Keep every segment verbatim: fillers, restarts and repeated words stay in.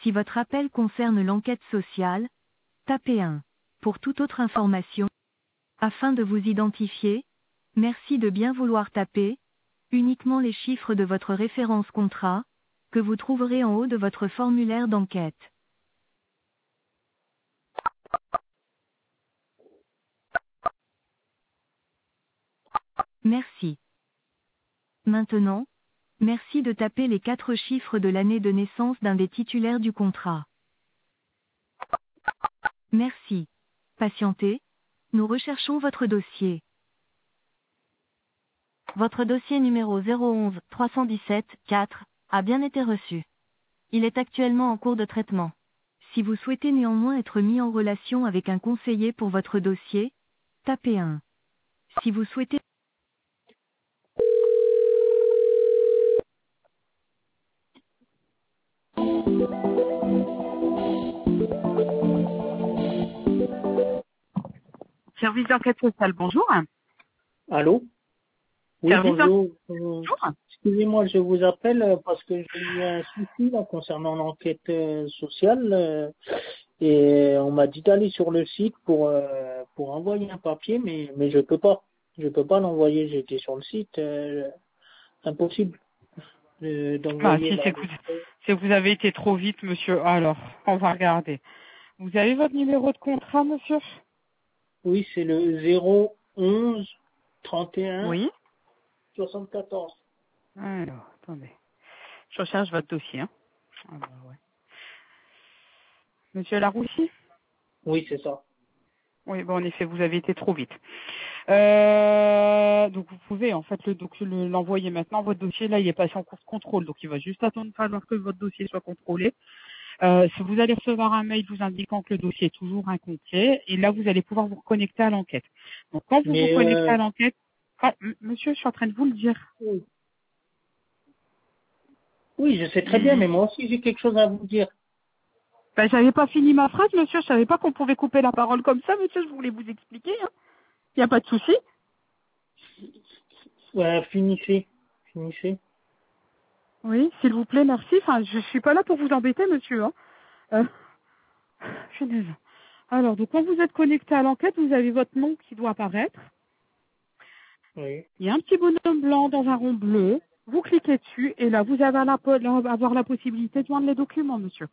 Si votre appel concerne l'enquête sociale, tapez un. Pour toute autre information, afin de vous identifier, merci de bien vouloir taper uniquement les chiffres de votre référence contrat, que vous trouverez en haut de votre formulaire d'enquête. Merci. Maintenant, merci de taper les quatre chiffres de l'année de naissance d'un des titulaires du contrat. Merci. Patientez, nous recherchons votre dossier. Votre dossier numéro zéro onze trois cent dix-sept quatre a bien été reçu. Il est actuellement en cours de traitement. Si vous souhaitez néanmoins être mis en relation avec un conseiller pour votre dossier, tapez un. Si vous souhaitez Service d'enquête sociale, bonjour. Allô? Oui, Service d'enquête, bonjour. Euh, bonjour. Excusez-moi, je vous appelle euh, parce que j'ai eu un souci là, concernant l'enquête euh, sociale euh, et on m'a dit d'aller sur le site pour euh, pour envoyer un papier, mais mais je peux pas. Je peux pas l'envoyer. J'étais sur le site, euh, impossible euh, Ah, d'envoyer si, là. c'est que, vous, c'est que vous avez été trop vite, monsieur. Alors, on va regarder. Vous avez votre numéro de contrat, monsieur? Oui, c'est le zéro onze trente et un Oui. soixante-quatorze. Alors, attendez. Je recherche votre dossier. Hein. Ah bah ouais. Monsieur Laroussi? Oui, c'est ça. Oui, bon, en effet, vous avez été trop vite. Euh, donc vous pouvez en fait le doc- le- l'envoyer maintenant. Votre dossier là, il est passé en cours de contrôle, donc il va juste attendre alors que votre dossier soit contrôlé. Euh, si vous allez recevoir un mail vous indiquant que le dossier est toujours incomplet, et là vous allez pouvoir vous reconnecter à l'enquête. Donc quand vous vous Mais connectez euh, à l'enquête, ah, m- monsieur, je suis en train de vous le dire. oui, oui, je sais très bien, Mm. mais moi aussi j'ai quelque chose à vous dire. Ben, j'avais pas fini ma phrase, monsieur. Je savais pas qu'on pouvait couper la parole comme ça, monsieur. Je voulais vous expliquer. Il hein. n'y a pas de souci. Ouais, finissez, finissez. Oui, s'il vous plaît, merci. Enfin, je suis pas là pour vous embêter, monsieur. Hein. Euh, punaise. Alors, donc quand vous êtes connecté à l'enquête, vous avez votre nom qui doit apparaître. Oui. Il y a un petit bonhomme blanc dans un rond bleu. Vous cliquez dessus et là, vous avez la, po- avoir la possibilité de joindre les documents, monsieur.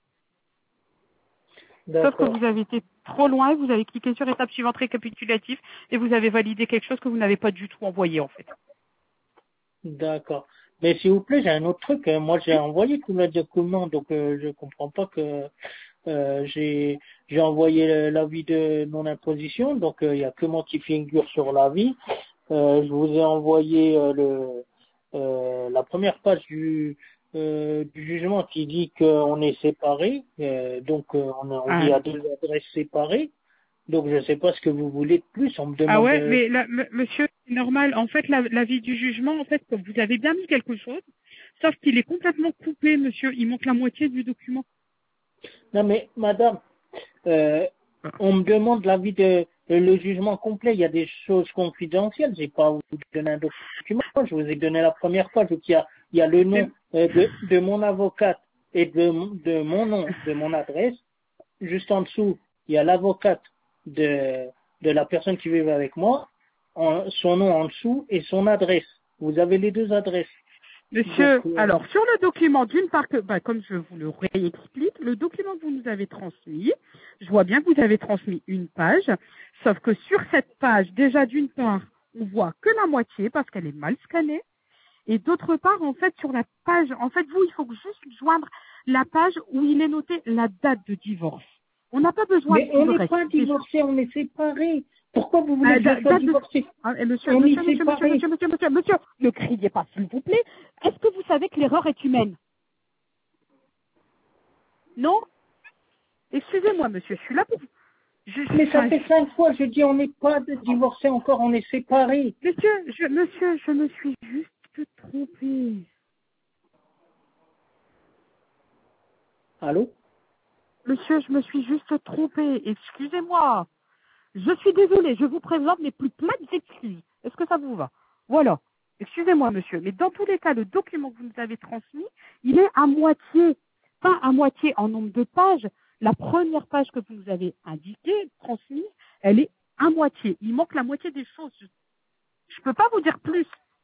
Sauf que D'accord, vous avez été trop loin, vous avez cliqué sur étape suivante récapitulative et vous avez validé quelque chose que vous n'avez pas du tout envoyé, en fait. d'accord. Mais s'il vous plaît, j'ai un autre truc. hein. Moi, j'ai envoyé tout le document, donc euh, je comprends pas que euh, j'ai j'ai envoyé le- l'avis de non imposition, donc euh, il y a que moi qui figure sur l'avis. Euh, je vous ai envoyé euh, le euh, la première page du euh, du jugement qui dit qu'on est séparés, euh, donc euh, on, a- on Ah, vit à deux adresses séparées. Donc je ne sais pas ce que vous voulez de plus. On me ah demande. ouais, euh, mais là, m- monsieur, c'est normal. En fait, la- l'avis du jugement, en fait, comme vous avez bien mis quelque chose, sauf qu'il est complètement coupé, monsieur. Il manque la moitié du document. Non mais madame, euh, on me demande l'avis de le jugement complet. Il y a des choses confidentielles. J'ai pas vous donné un document. Je vous ai donné la première page où il y a il y a le nom C'est- euh, de de mon avocate et de mon- de mon nom, de mon adresse. Juste en dessous, il y a l'avocate de de la personne qui vit avec moi, en- son nom en dessous et son adresse. Vous avez les deux adresses. Donc Monsieur, euh, alors sur le document, d'une part que, bah, comme je vous le réexplique, le document que vous nous avez transmis, je vois bien que vous avez transmis une page, sauf que sur cette page, déjà d'une part, on voit que la moitié parce qu'elle est mal scannée, et d'autre part, en fait, sur la page, en fait, vous, il faut juste joindre la page où il est noté la date de divorce. On n'a pas besoin de Mais tout on le n'est reste. pas C'est- divorcés, on est séparés. Pourquoi vous voulez Bah, que je da- sois date de... divorcé? Ah, et monsieur, On monsieur, est monsieur, monsieur, séparés. monsieur, monsieur, monsieur, monsieur, ne criez pas, s'il vous plaît. Est-ce que vous savez que l'erreur est humaine? Non? Excusez-moi, monsieur, je suis là pour... Je, Mais ça enfin, fait je- cinq fois, je dis on n'est pas divorcés encore, on est séparés. monsieur, je, monsieur, je me suis juste trompée. Allô? Monsieur, je me suis juste trompée. Excusez-moi. Je suis désolée, je vous présente mes plus plates excuses. Est-ce que ça vous va? Voilà. Excusez-moi, monsieur, mais dans tous les cas, le document que vous nous avez transmis, il est à moitié. pas à moitié en nombre de pages. La première page que vous nous avez indiquée, transmise, elle est à moitié. Il manque la moitié des choses. Je ne peux pas vous dire plus.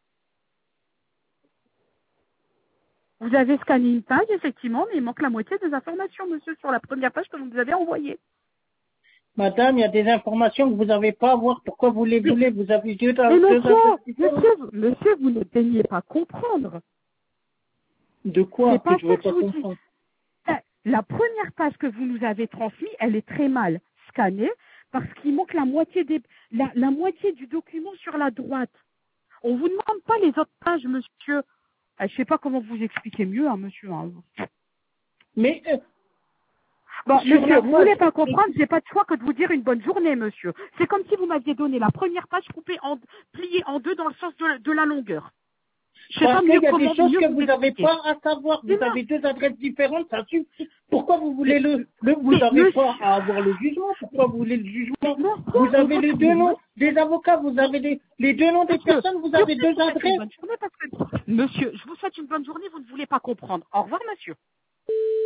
Vous avez scanné une page, effectivement, mais il manque la moitié des informations, monsieur, sur la première page que vous nous avez envoyée. Madame, il y a des informations que vous n'avez pas à voir. Pourquoi vous les voulez? Vous avez deux, deux Mais monsieur, adresses différentes. monsieur, monsieur, vous ne daignez pas comprendre. De quoi C'est pas que je ça veux que pas je vous dis. comprendre? La première page que vous nous avez transmise, elle est très mal scannée parce qu'il manque la moitié des, la, la moitié du document sur la droite. On vous demande pas les autres pages, monsieur. Ah, je sais pas comment vous expliquer mieux, hein, monsieur. Hein. Mais euh, Bon, sur monsieur, la vous page, voulez pas comprendre, j'ai pas de choix que de vous dire une bonne journée, monsieur. C'est comme si vous m'aviez donné la première page coupée en, pliée en deux dans le sens de, de la longueur. Je sais pas parce mieux qu'il y a des comment choses mieux que vous vous n'avez expliquer. pas à savoir. Vous Mais non, avez deux adresses différentes, ça suffit. Pourquoi vous voulez mais, le, le vous mais n'avez monsieur, pas à avoir le jugement? Pourquoi vous voulez le mais jugement? non, Vous on avez va les tout, deux mais noms non. des avocats, vous avez les, les deux noms des Monsieur, personnes, vous je avez vous deux souhaite une adresses. bonne journée parce que, monsieur, je vous souhaite une bonne journée, vous ne voulez pas comprendre. Au revoir, monsieur.